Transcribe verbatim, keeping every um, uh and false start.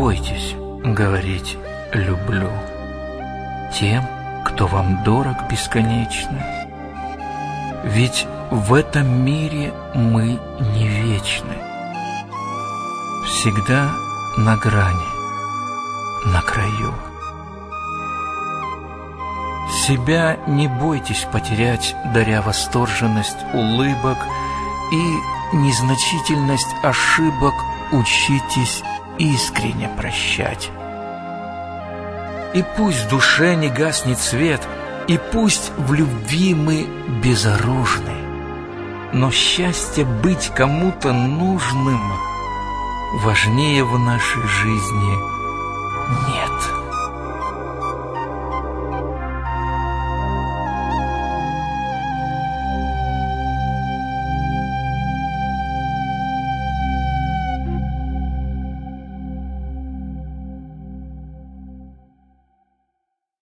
бойтесь говорить «люблю» тем, кто вам дорог бесконечно. Ведь в этом мире мы не вечны, всегда на грани, на краю. Себя не бойтесь потерять, даря восторженность улыбок, и незначительность ошибок учитесь искренне прощать. И пусть в душе не гаснет свет, и пусть в любви мы безоружны, но счастье быть кому-то нужным важнее в нашей жизни нет.